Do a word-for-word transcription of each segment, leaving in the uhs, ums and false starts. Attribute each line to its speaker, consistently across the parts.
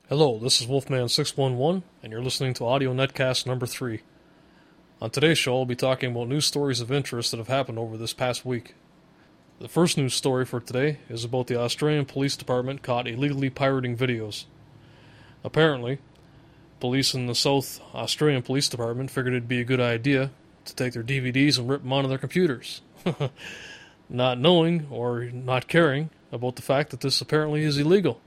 Speaker 1: Hello, this is Wolfman six one one, and you're listening to Audio Netcast number three. On today's show, I'll be talking about news stories of interest that have happened over this past week. The first news story for today is about the Australian Police Department caught illegally pirating videos. Apparently, police in the South Australian Police Department figured it'd be a good idea to take their D V Ds and rip them onto their computers, not knowing or not caring about the fact that this apparently is illegal.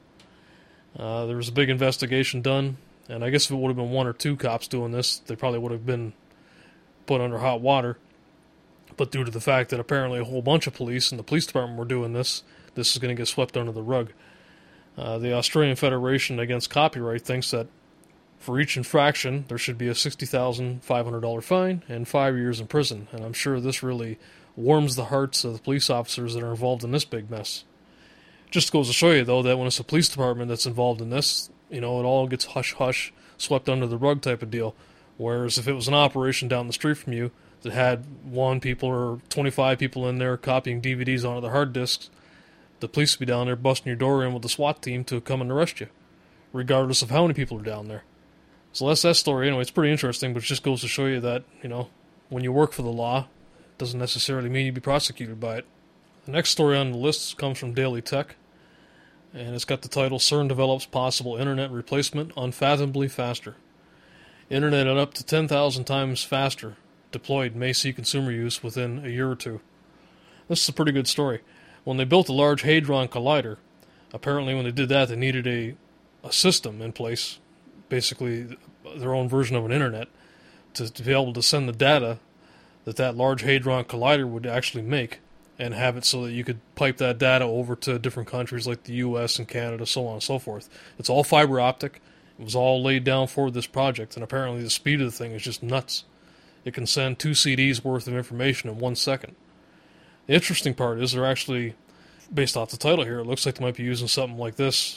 Speaker 1: Uh, there was a big investigation done, and I guess if it would have been one or two cops doing this, they probably would have been put under hot water. But due to the fact that apparently a whole bunch of police and the police department were doing this, this is going to get swept under the rug. Uh, the Australian Federation Against Copyright thinks that for each infraction, there should be a sixty thousand five hundred dollars fine and five years in prison, and I'm sure this really warms the hearts of the police officers that are involved in this big mess. Just goes to show you, though, that when it's a police department that's involved in this, you know, it all gets hush-hush, swept under the rug type of deal. Whereas if it was an operation down the street from you that had one people or twenty-five people in there copying D V Ds onto their hard disks, the police would be down there busting your door in with the SWAT team to come and arrest you, regardless of how many people are down there. So that's that story. Anyway, it's pretty interesting, but it just goes to show you that, you know, when you work for the law, it doesn't necessarily mean you'd be prosecuted by it. The next story on the list comes from Daily Tech, and it's got the title, CERN Develops Possible Internet Replacement Unfathomably Faster. Internet at up to ten thousand times faster deployed may see consumer use within a year or two. This is a pretty good story. When they built the Large Hadron Collider, apparently when they did that, they needed a, a system in place, basically their own version of an internet, to, to be able to send the data that that Large Hadron Collider would actually make, and have it so that you could pipe that data over to different countries like the U S and Canada, so on and so forth. It's all fiber optic. It was all laid down for this project, and apparently the speed of the thing is just nuts. It can send two C Ds worth of information in one second. The interesting part is they're actually, based off the title here, it looks like they might be using something like this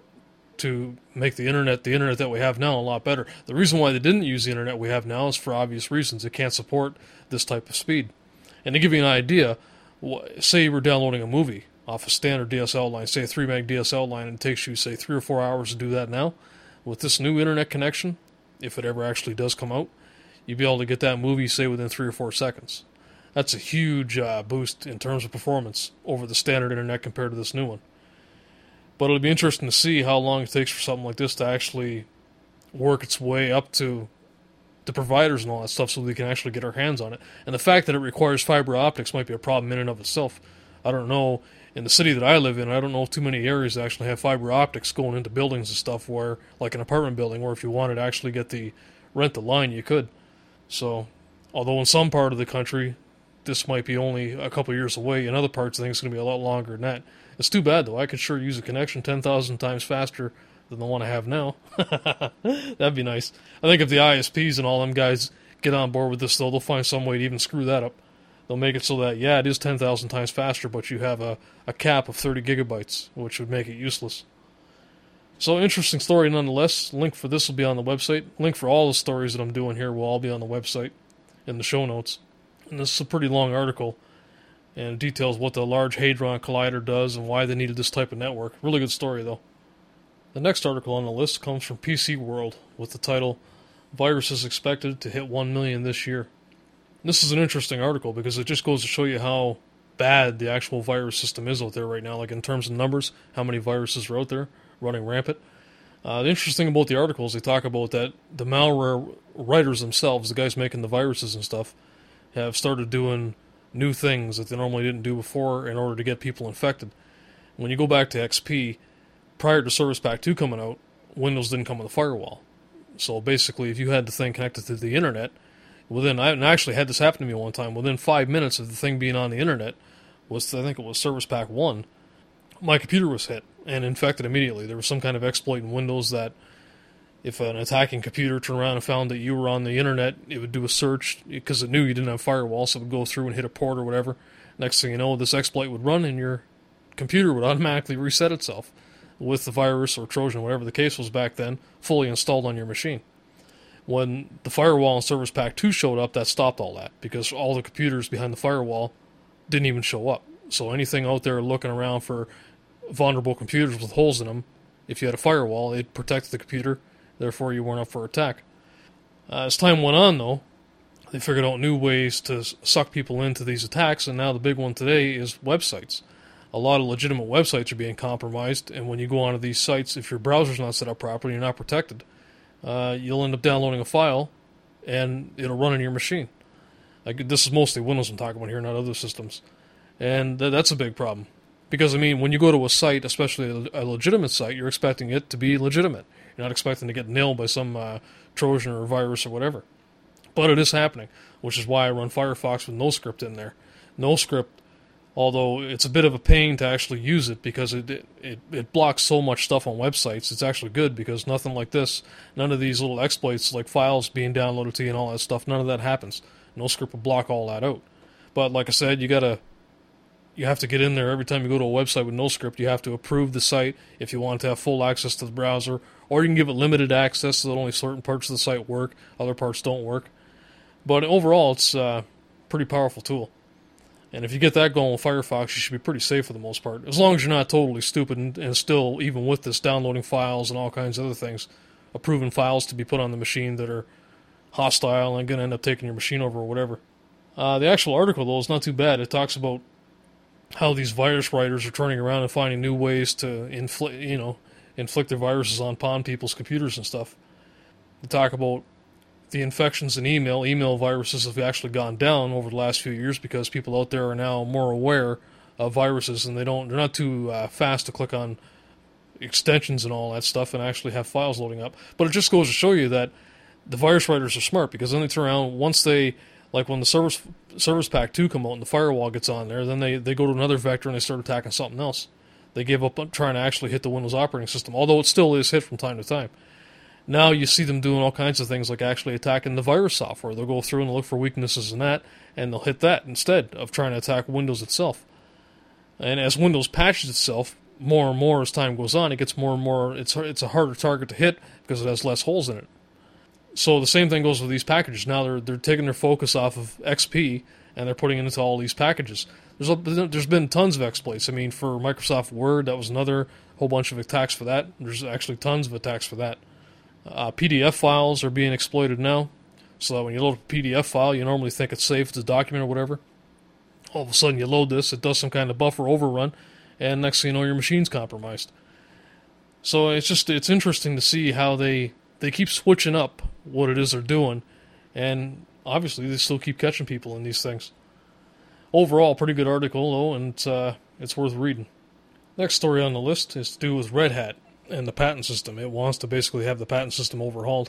Speaker 1: to make the internet, the internet that we have now, a lot better. The reason why they didn't use the internet we have now is for obvious reasons. It can't support this type of speed. And to give you an idea, say you were downloading a movie off a standard D S L line, say a three meg D S L line, and it takes you, say, three or four hours to do that now. With this new internet connection, if it ever actually does come out, you'd be able to get that movie, say, within three or four seconds. That's a huge uh, boost in terms of performance over the standard internet compared to this new one. But it'll be interesting to see how long it takes for something like this to actually work its way up to the providers and all that stuff so we can actually get our hands on it. And the fact that it requires fiber optics might be a problem in and of itself. I don't know, in the city that I live in, I don't know if too many areas that actually have fiber optics going into buildings and stuff where, like an apartment building, where if you wanted to actually get the, rent the line, you could. So, although in some part of the country, this might be only a couple years away, in other parts I think it's going to be a lot longer than that. It's too bad though, I could sure use a connection ten thousand times faster than the one I have now. That'd be nice. I think if the I S Ps and all them guys get on board with this, though, they'll find some way to even screw that up. They'll make it so that, yeah, it is ten thousand times faster, but you have a, a cap of thirty gigabytes, which would make it useless. So, interesting story nonetheless. Link for this will be on the website. Link for all the stories that I'm doing here will all be on the website in the show notes. And this is a pretty long article, and it details what the Large Hadron Collider does and why they needed this type of network. Really good story, though. The next article on the list comes from P C World with the title, Viruses Expected to Hit one million This Year. This is an interesting article because it just goes to show you how bad the actual virus system is out there right now, like in terms of numbers, how many viruses are out there running rampant. Uh, the interesting about the article is they talk about that the malware writers themselves, the guys making the viruses and stuff, have started doing new things that they normally didn't do before in order to get people infected. When you go back to X P, prior to Service Pack two coming out, Windows didn't come with a firewall. So basically, if you had the thing connected to the internet, within, I actually had this happen to me one time, within five minutes of the thing being on the internet, was I think it was Service Pack one, my computer was hit and infected immediately. There was some kind of exploit in Windows that if an attacking computer turned around and found that you were on the internet, it would do a search because it knew you didn't have firewall, so it would go through and hit a port or whatever. Next thing you know, this exploit would run and your computer would automatically reset itself with the virus or Trojan, whatever the case was back then, fully installed on your machine. When the firewall in Service Pack two showed up, that stopped all that because all the computers behind the firewall didn't even show up. So anything out there looking around for vulnerable computers with holes in them If you had a firewall, it protected the computer, therefore you weren't up for attack. Uh, as time went on, though, they figured out new ways to suck people into these attacks, and now the big one today is websites. A lot of legitimate websites are being compromised, and when you go onto these sites, if your browser's not set up properly, you're not protected. Uh, you'll end up downloading a file, and it'll run on your machine. Like, this is mostly Windows I'm talking about here, not other systems. And th- that's a big problem. Because, I mean, when you go to a site, especially a, a legitimate site, you're expecting it to be legitimate. You're not expecting to get nailed by some uh, Trojan or virus or whatever. But it is happening, which is why I run Firefox with NoScript in there. NoScript, although it's a bit of a pain to actually use it because it, it it blocks so much stuff on websites, it's actually good because nothing like this, none of these little exploits like files being downloaded to you and all that stuff, none of that happens. NoScript will block all that out. But like I said, you gotta you have to get in there every time you go to a website with NoScript. You have to approve the site if you want to have full access to the browser, or you can give it limited access so that only certain parts of the site work, other parts don't work. But overall, it's a pretty powerful tool. And if you get that going with Firefox, you should be pretty safe for the most part. As long as you're not totally stupid and, and still, even with this, downloading files and all kinds of other things, approving files to be put on the machine that are hostile and going to end up taking your machine over or whatever. Uh, the actual article, though, is not too bad. It talks about how these virus writers are turning around and finding new ways to inflict, you know, inflict their viruses on pawn people's computers and stuff. They talk about the infections in email. Email viruses have actually gone down over the last few years because people out there are now more aware of viruses, and they don't, they're not too uh, fast to click on extensions and all that stuff and actually have files loading up. But it just goes to show you that the virus writers are smart, because then they turn around, once they, like when the Service Service Pack two come out and the firewall gets on there, then they, they go to another vector and they start attacking something else. They give up on trying to actually hit the Windows operating system, although it still is hit from time to time. Now you see them doing all kinds of things, like actually attacking the virus software. They'll go through and look for weaknesses in that, and they'll hit that instead of trying to attack Windows itself. And as Windows patches itself more and more as time goes on, it gets more and more, it's it's a harder target to hit because it has less holes in it. So the same thing goes with these packages. Now they're they're taking their focus off of X P and they're putting it into all these packages. There's a, there's been tons of exploits. I mean, for Microsoft Word, that was another whole bunch of attacks for that. There's actually tons of attacks for that. Uh, P D F files are being exploited now, so that when you load a P D F file, you normally think it's safe, it's a document or whatever. All of a sudden you load this, it does some kind of buffer overrun, and next thing you know, your machine's compromised. So it's just, it's interesting to see how they, they keep switching up what it is they're doing, and obviously they still keep catching people in these things. Overall, pretty good article, though, and it's, uh, it's worth reading. Next story on the list is to do with Red Hat and the patent system. It wants to basically have the patent system overhauled.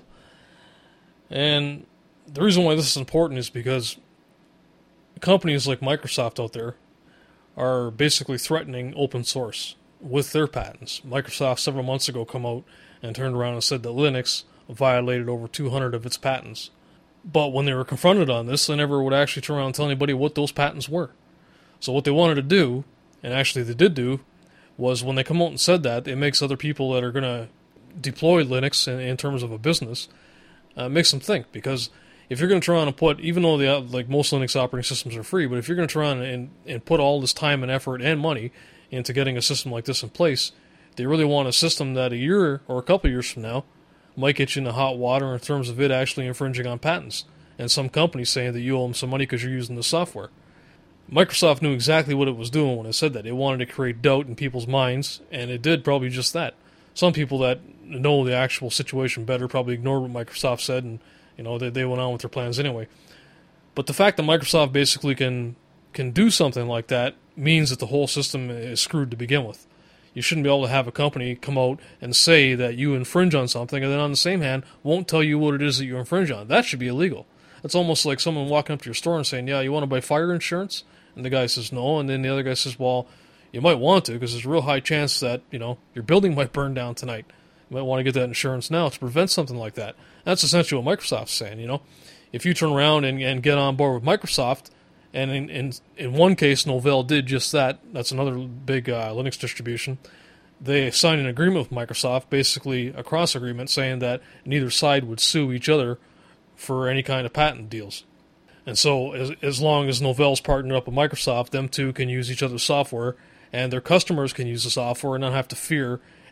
Speaker 1: And the reason why this is important is because companies like Microsoft out there are basically threatening open source with their patents. Microsoft several months ago come out and turned around and said that Linux violated over two hundred of its patents. But when they were confronted on this, they never would actually turn around and tell anybody what those patents were. So what they wanted to do, and actually they did do, was when they come out and said that, it makes other people that are going to deploy Linux in, in terms of a business, uh, makes them think. Because if you're going to try on and put, even though the, like most Linux operating systems are free, but if you're going to try on and, and put all this time and effort and money into getting a system like this in place, they really want a system that a year or a couple of years from now might get you in the hot water in terms of it actually infringing on patents, and some companies saying that you owe them some money because you're using the software. Microsoft knew exactly what it was doing when it said that. It wanted to create doubt in people's minds, and it did probably just that. Some people that know the actual situation better probably ignored what Microsoft said, and you know they, they went on with their plans anyway. But the fact that Microsoft basically can can do something like that means that the whole system is screwed to begin with. You shouldn't be able to have a company come out and say that you infringe on something, and then on the same hand won't tell you what it is that you infringe on. That should be illegal. It's almost like someone walking up to your store and saying, yeah, you want to buy fire insurance? And the guy says no, and then the other guy says, well, you might want to, because there's a real high chance that, you know, your building might burn down tonight. You might want to get that insurance now to prevent something like that. That's essentially what Microsoft's saying, you know. If you turn around and, and get on board with Microsoft, and in, in, in one case, Novell did just that, that's another big uh, Linux distribution, they signed an agreement with Microsoft, basically a cross agreement, saying that neither side would sue each other for any kind of patent deals. And so as, as long as Novell's partnered up with Microsoft, them two can use each other's software, and their customers can use the software and not have to fear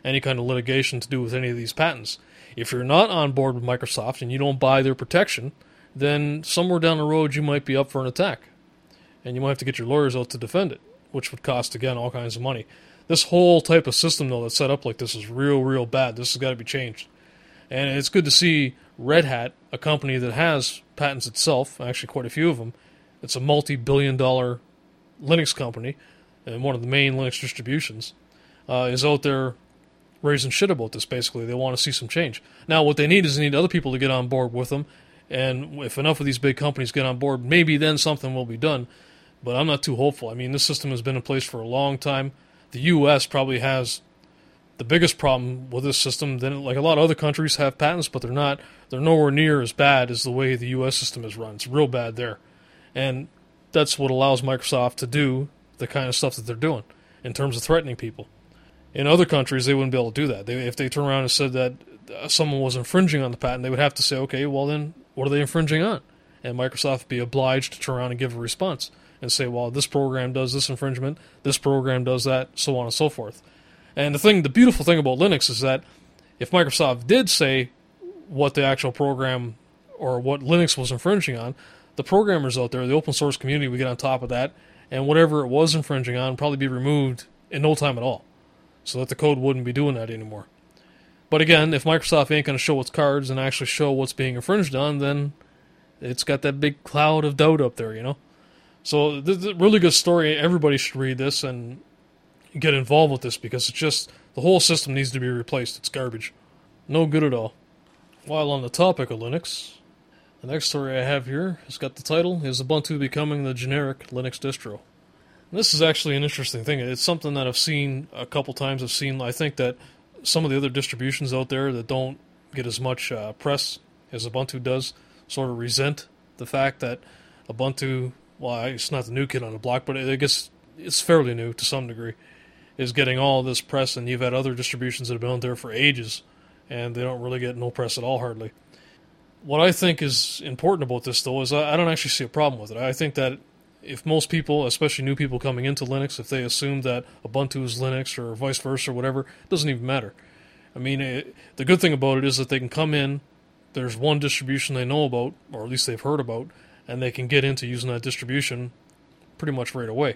Speaker 1: any kind of litigation to do with any of these patents. If you're not on board with Microsoft and you don't buy their protection, then somewhere down the road you might be up for an attack. And you might have to get your lawyers out to defend it, which would cost, again, all kinds of money. This whole type of system, though, that's set up like this is real, real bad. This has got to be changed. And it's good to see Red Hat, a company that has patents itself, actually quite a few of them. It's a multi-billion dollar Linux company, and one of the main Linux distributions, uh, is out there raising shit about this, basically. They want to see some change. Now, what they need is they need other people to get on board with them, and if enough of these big companies get on board, maybe then something will be done. But I'm not too hopeful. I mean, this system has been in place for a long time. The U S probably has the biggest problem with this system. Then, like a lot of other countries have patents, but they're not. They're nowhere near as bad as the way the U S system is run. It's real bad there, and that's what allows Microsoft to do the kind of stuff that they're doing in terms of threatening people. In other countries, they wouldn't be able to do that. They, if they turn around and said that someone was infringing on the patent, they would have to say, okay, well then, what are they infringing on? And Microsoft would be obliged to turn around and give a response and say, well, this program does this infringement, this program does that, so on and so forth. And the thing, the beautiful thing about Linux is that if Microsoft did say what the actual program or what Linux was infringing on, the programmers out there, the open source community, would get on top of that, and whatever it was infringing on would probably be removed in no time at all, so that the code wouldn't be doing that anymore. But again, if Microsoft ain't going to show its cards and actually show what's being infringed on, then it's got that big cloud of doubt up there, you know? So, this is a really good story. Everybody should read this and get involved with this, because it's just, the whole system needs to be replaced. It's garbage. No good at all. While on the topic of Linux, the next story I have here has got the title, Is Ubuntu Becoming the Generic Linux Distro? And this is actually an interesting thing. It's something that I've seen a couple times. I've seen, I think that some of the other distributions out there that don't get as much uh, press as Ubuntu does sort of resent the fact that Ubuntu, well, it's not the new kid on the block, but I guess it's fairly new to some degree, is getting all this press, and you've had other distributions that have been out there for ages, and they don't really get no press at all, hardly. What I think is important about this, though, is I don't actually see a problem with it. I think that if most people, especially new people coming into Linux, if they assume that Ubuntu is Linux or vice versa or whatever, it doesn't even matter. I mean, it, the good thing about it is that they can come in, there's one distribution they know about, or at least they've heard about, and they can get into using that distribution pretty much right away.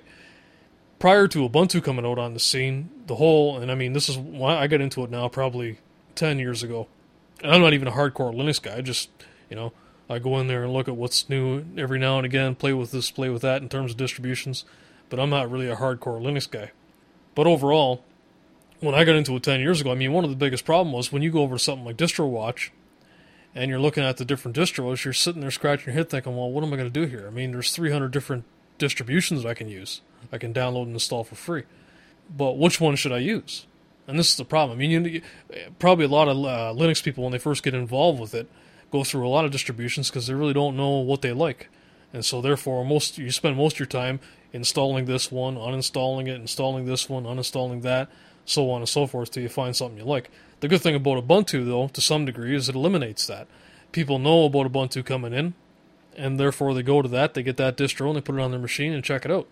Speaker 1: Prior to Ubuntu coming out on the scene, the whole, and I mean, this is why I got into it now probably ten years ago. And I'm not even a hardcore Linux guy, I just, you know, I go in there and look at what's new every now and again, play with this, play with that in terms of distributions, but I'm not really a hardcore Linux guy. But overall, when I got into it ten years ago, I mean, one of the biggest problems was when you go over to something like DistroWatch, and you're looking at the different distros, you're sitting there scratching your head thinking, well, what am I going to do here? I mean, there's three hundred different distributions that I can use. I can download and install for free. But which one should I use? And this is the problem. I mean, you, probably a lot of uh, Linux people, when they first get involved with it, go through a lot of distributions because they really don't know what they like. And so therefore, most you spend most of your time installing this one, uninstalling it, installing this one, uninstalling that, so on and so forth, till you find something you like. The good thing about Ubuntu, though, to some degree, is it eliminates that. People know about Ubuntu coming in, and therefore they go to that, they get that distro, and they put it on their machine and check it out.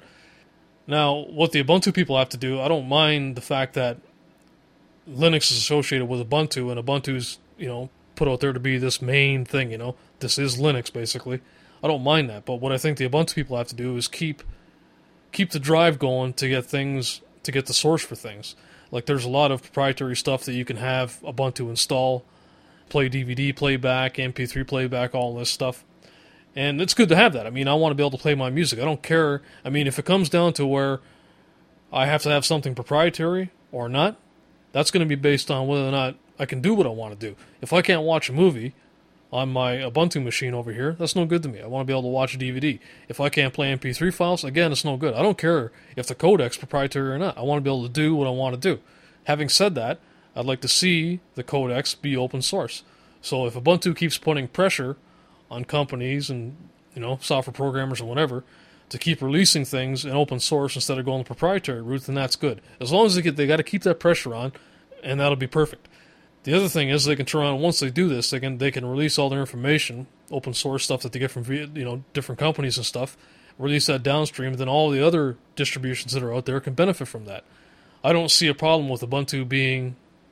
Speaker 1: Now, what the Ubuntu people have to do, I don't mind the fact that Linux is associated with Ubuntu, and Ubuntu's, you know, put out there to be this main thing, you know. This is Linux, basically. I don't mind that, but what I think the Ubuntu people have to do is keep keep the drive going to get things, to get the source for things. Like, there's a lot of proprietary stuff that you can have Ubuntu install, play D V D playback, M P three playback, all this stuff. And it's good to have that. I mean, I want to be able to play my music. I don't care. I mean, if it comes down to where I have to have something proprietary or not, that's going to be based on whether or not I can do what I want to do. If I can't watch a movie on my Ubuntu machine over here, that's no good to me. I want to be able to watch a D V D. If I can't play M P three files, again, it's no good. I don't care if the codec's proprietary or not. I want to be able to do what I want to do. Having said that, I'd like to see the codecs be open source. So if Ubuntu keeps putting pressure on companies and, you know, software programmers or whatever to keep releasing things in open source instead of going the proprietary route, then that's good. As long as they get, they got to keep that pressure on, and that'll be perfect. The other thing is they can turn around, once they do this, they can they can release all their information, open source stuff that they get from, you know, different companies and stuff, release that downstream, and then all the other distributions that are out there can benefit from that. I don't see a problem with Ubuntu being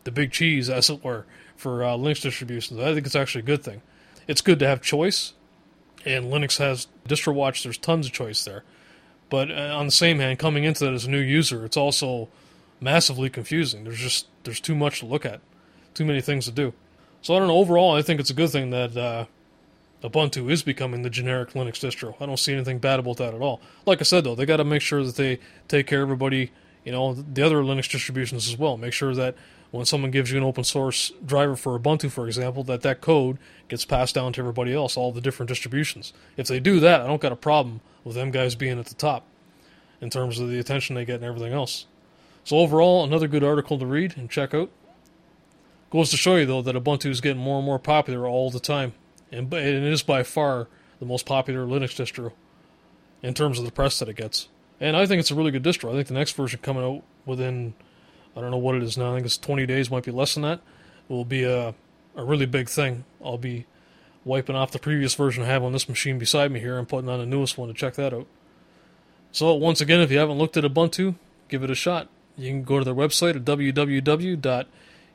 Speaker 1: the big cheese, as it were, for uh, Linux distributions. I think it's actually a good thing. It's good to have choice, and Linux has DistroWatch. There's tons of choice there. But uh, on the same hand, coming into that as a new user, it's also massively confusing. There's just there's too much to look at, too many things to do. So I don't know. Overall, I think it's a good thing that uh, Ubuntu is becoming the generic Linux distro. I don't see anything bad about that at all. Like I said, though, they got to make sure that they take care of everybody, you know, the other Linux distributions as well. Make sure that when someone gives you an open source driver for Ubuntu, for example, that that code gets passed down to everybody else, all the different distributions. If they do that, I don't got a problem with them guys being at the top in terms of the attention they get and everything else. So overall, another good article to read and check out. Goes to show you, though, that Ubuntu is getting more and more popular all the time. And it is by far the most popular Linux distro in terms of the press that it gets. And I think it's a really good distro. I think the next version coming out within, I don't know what it is now, I think it's twenty days, might be less than that, will be a, a really big thing. I'll be wiping off the previous version I have on this machine beside me here and putting on the newest one to check that out. So once again, if you haven't looked at Ubuntu, give it a shot. You can go to their website at w w w dot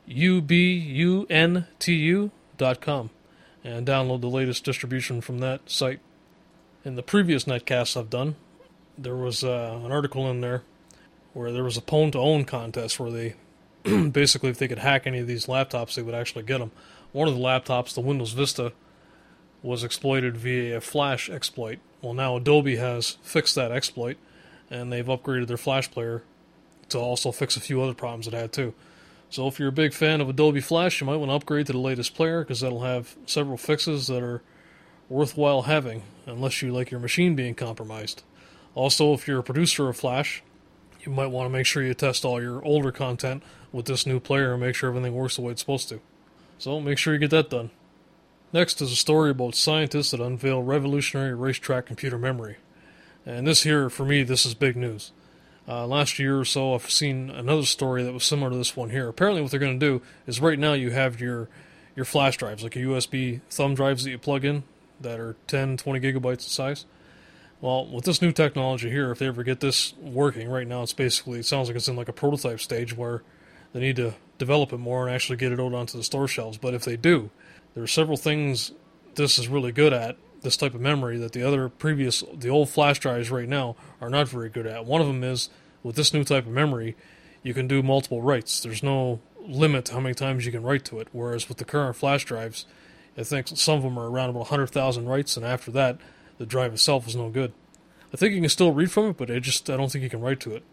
Speaker 1: ubuntu dot com and download the latest distribution from that site. In the previous netcasts I've done, there was uh, an article in there where there was a pwn-to-own contest where they, basically if they could hack any of these laptops, they would actually get them. One of the laptops, the Windows Vista, was exploited via a Flash exploit. Well, now Adobe has fixed that exploit, and they've upgraded their Flash player to also fix a few other problems it had too. So if you're a big fan of Adobe Flash, you might want to upgrade to the latest player, because that'll have several fixes that are worthwhile having, unless you like your machine being compromised. Also, if you're a producer of Flash, you might want to make sure you test all your older content with this new player and make sure everything works the way it's supposed to. So make sure you get that done. Next is a story about scientists that unveil revolutionary racetrack computer memory. And this here, for me, this is big news. Uh, last year or so, I've seen another story that was similar to this one here. Apparently what they're going to do is right now you have your your flash drives, like your U S B thumb drives that you plug in that are ten, twenty gigabytes in size. Well, with this new technology here, if they ever get this working, right now it's basically, it sounds like it's in like a prototype stage where they need to develop it more and actually get it out onto the store shelves. But if they do, there are several things this is really good at, this type of memory, that the other previous, the old flash drives right now are not very good at. One of them is, with this new type of memory, you can do multiple writes. There's no limit to how many times you can write to it, whereas with the current flash drives, I think some of them are around about one hundred thousand writes, and after that, the drive itself is no good. I think you can still read from it, but I just I don't think you can write to it.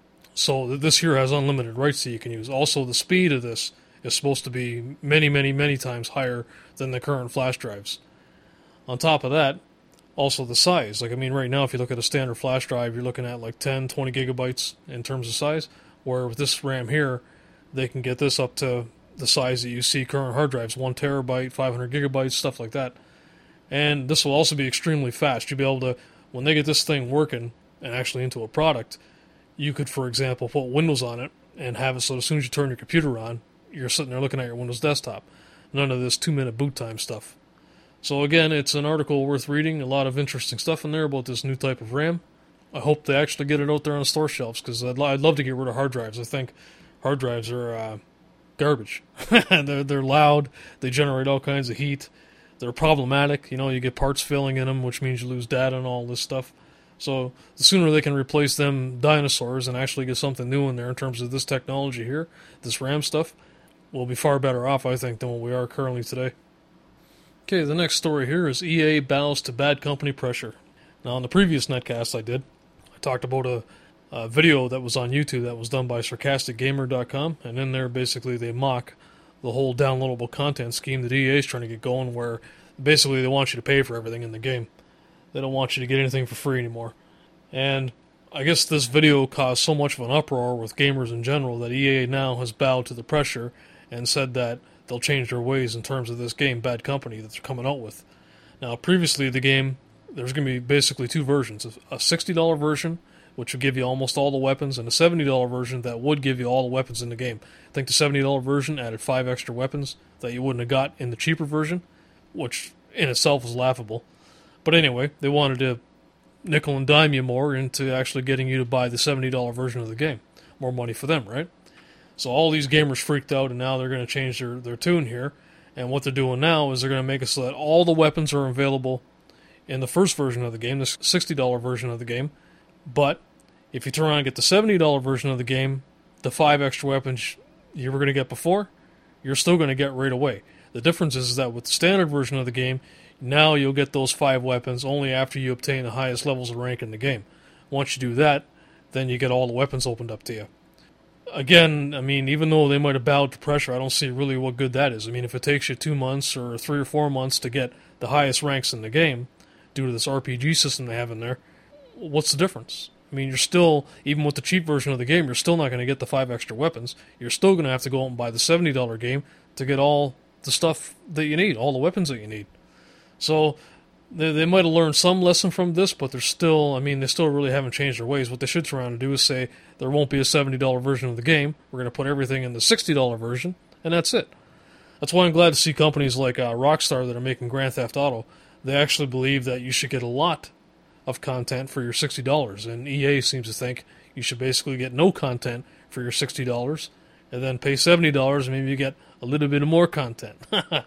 Speaker 1: So this here has unlimited writes that you can use. Also, the speed of this is supposed to be many, many, many times higher than the current flash drives. On top of that, also the size. Like, I mean, right now, if you look at a standard flash drive, you're looking at like ten, twenty gigabytes in terms of size, where with this RAM here, they can get this up to the size that you see current hard drives, one terabyte, five hundred gigabytes, stuff like that. And this will also be extremely fast. You'll be able to, when they get this thing working and actually into a product, you could, for example, put Windows on it and have it so as soon as you turn your computer on, you're sitting there looking at your Windows desktop. None of this two-minute boot time stuff. So again, it's an article worth reading. A lot of interesting stuff in there about this new type of RAM. I hope they actually get it out there on the store shelves, because I'd, I'd love to get rid of hard drives. I think hard drives are uh, garbage. they're, they're loud. They generate all kinds of heat. They're problematic. You know, you get parts failing in them, which means you lose data and all this stuff. So the sooner they can replace them dinosaurs and actually get something new in there in terms of this technology here, this RAM stuff, we'll be far better off, I think, than what we are currently today. Okay, the next story here is E A bows to bad company pressure. Now, in the previous netcast I did, I talked about a, a video that was on YouTube that was done by sarcastic gamer dot com, and in there, basically, they mock the whole downloadable content scheme that E A is trying to get going, where basically they want you to pay for everything in the game. They don't want you to get anything for free anymore. And I guess this video caused so much of an uproar with gamers in general that E A now has bowed to the pressure and said that they'll change their ways in terms of this game, Bad Company, that they're coming out with. Now, previously, the game, there's going to be basically two versions. A sixty dollars version, which would give you almost all the weapons, and a seventy dollars version that would give you all the weapons in the game. I think the seventy dollars version added five extra weapons that you wouldn't have got in the cheaper version, which in itself was laughable. But anyway, they wanted to nickel and dime you more into actually getting you to buy the seventy dollars version of the game. More money for them, right? So all these gamers freaked out, and now they're going to change their, their tune here. And what they're doing now is they're going to make it so that all the weapons are available in the first version of the game, the sixty dollars version of the game. But if you turn around and get the seventy dollars version of the game, the five extra weapons you were going to get before, you're still going to get right away. The difference is that with the standard version of the game, now you'll get those five weapons only after you obtain the highest levels of rank in the game. Once you do that, then you get all the weapons opened up to you. Again, I mean, even though they might have bowed to pressure, I don't see really what good that is. I mean, if it takes you two months or three or four months to get the highest ranks in the game, due to this R P G system they have in there, what's the difference? I mean, you're still, even with the cheap version of the game, you're still not going to get the five extra weapons. You're still going to have to go out and buy the seventy dollars game to get all the stuff that you need, all the weapons that you need. So they, they might have learned some lesson from this, but they're still, I mean, they still really haven't changed their ways. What they should try and do is say, there won't be a seventy dollars version of the game. We're going to put everything in the sixty dollars version, and that's it. That's why I'm glad to see companies like uh, Rockstar that are making Grand Theft Auto. They actually believe that you should get a lot of content for your sixty dollars, and E A seems to think you should basically get no content for your sixty dollars, and then pay seventy dollars and maybe you get a little bit of more content.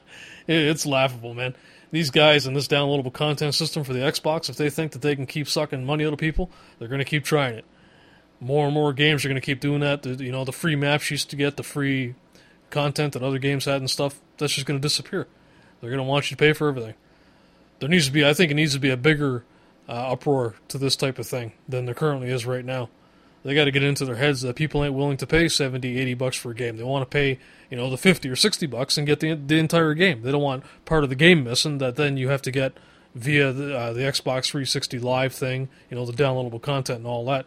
Speaker 1: It's laughable, man. These guys in this downloadable content system for the Xbox, if they think that they can keep sucking money out of people, they're going to keep trying it. More and more games are going to keep doing that. The, you know, the free maps you used to get, the free content that other games had and stuff, that's just going to disappear. They're going to want you to pay for everything. There needs to be, I think it needs to be a bigger uh, uproar to this type of thing than there currently is right now. They got to get into their heads that people ain't willing to pay seventy, eighty bucks for a game. They want to pay, you know, the fifty or sixty bucks and get the the entire game. They don't want part of the game missing that then you have to get via the, uh, the Xbox three sixty Live thing, you know, the downloadable content and all that.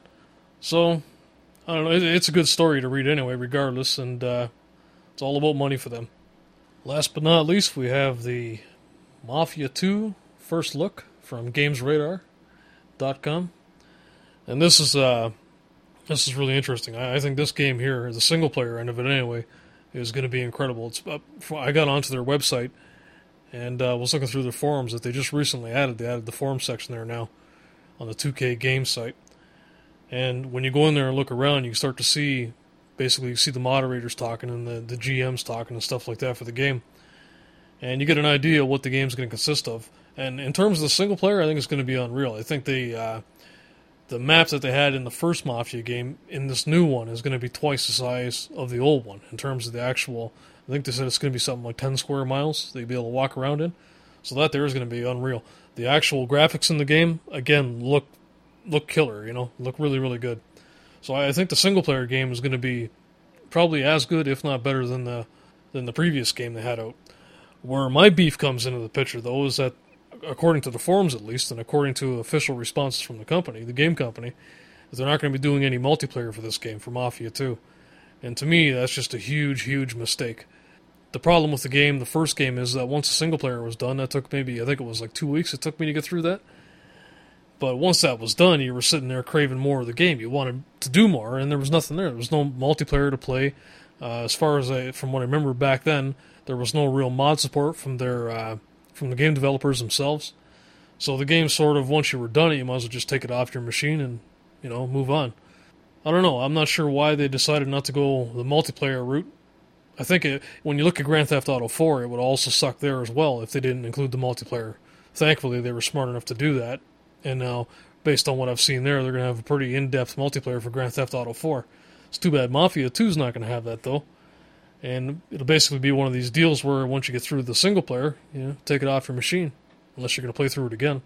Speaker 1: So, I don't know, it, it's a good story to read anyway, regardless, and uh, it's all about money for them. Last but not least, we have the Mafia two first look from Games Radar dot com. And this is uh, this is really interesting. I, I think this game here, the single player end of it anyway, is going to be incredible. It's uh, I got onto their website and uh, was looking through their forums that they just recently added. They added the forum section there now on the two K game site. And when you go in there and look around, you start to see, basically, you see the moderators talking and the, the G Ms talking and stuff like that for the game. And you get an idea of what the game's going to consist of. And in terms of the single player, I think it's going to be unreal. I think the uh, the map that they had in the first Mafia game, in this new one, is going to be twice the size of the old one in terms of the actual, I think they said it's going to be something like ten square miles that you'll be able to walk around in. So that there is going to be unreal. The actual graphics in the game, again, look look killer, you know, look really, really good. So I think the single player game is going to be probably as good, if not better, than the than the previous game they had out. Where my beef comes into the picture, though, is that, according to the forums at least, and according to official responses from the company, the game company, is they're not going to be doing any multiplayer for this game, for Mafia two. And to me, that's just a huge, huge mistake. The problem with the game, the first game, is that once the single player was done, that took maybe, I think it was like two weeks it took me to get through that. But once that was done, you were sitting there craving more of the game. You wanted to do more, and there was nothing there. There was no multiplayer to play. Uh, as far as I, from what I remember back then, there was no real mod support from their uh, from the game developers themselves. So the game sort of, once you were done it, you might as well just take it off your machine and, you know, move on. I don't know. I'm not sure why they decided not to go the multiplayer route. I think it, when you look at Grand Theft Auto four, it would also suck there as well if they didn't include the multiplayer. Thankfully, they were smart enough to do that. And now, based on what I've seen there, they're going to have a pretty in-depth multiplayer for Grand Theft Auto four. It's too bad Mafia two is not going to have that, though. And it'll basically be one of these deals where once you get through the single player, you know, take it off your machine, unless you're going to play through it again.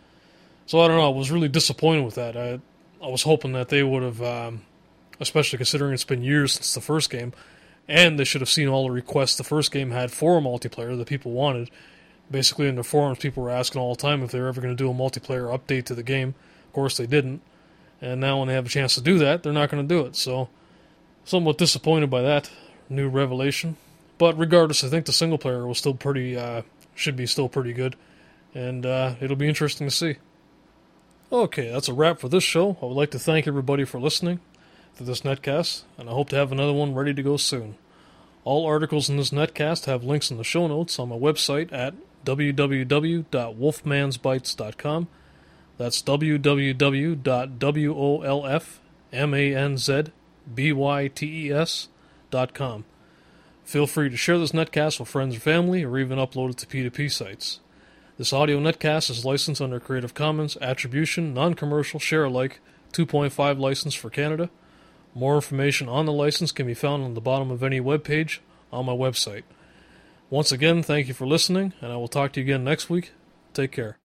Speaker 1: So I don't know, I was really disappointed with that. I I was hoping that they would have, um, especially considering it's been years since the first game, and they should have seen all the requests the first game had for a multiplayer that people wanted. Basically, in the forums, people were asking all the time if they were ever going to do a multiplayer update to the game. Of course, they didn't. And now when they have a chance to do that, they're not going to do it. So, somewhat disappointed by that new revelation. But regardless, I think the single player will still pretty, uh, should be still pretty good. And uh, it'll be interesting to see. Okay, that's a wrap for this show. I would like to thank everybody for listening to this netcast, and I hope to have another one ready to go soon. All articles in this netcast have links in the show notes on my website at w w w dot wolfmansbytes dot com. That's w w w dot wolfmanzbytes dot com. Feel free to share this netcast with friends or family, or even upload it to P two P sites. This audio netcast is licensed under Creative Commons Attribution, Non-Commercial, Share-alike two point five license for Canada. More information on the license can be found on the bottom of any web page on my website. Once again, thank you for listening, and I will talk to you again next week. Take care.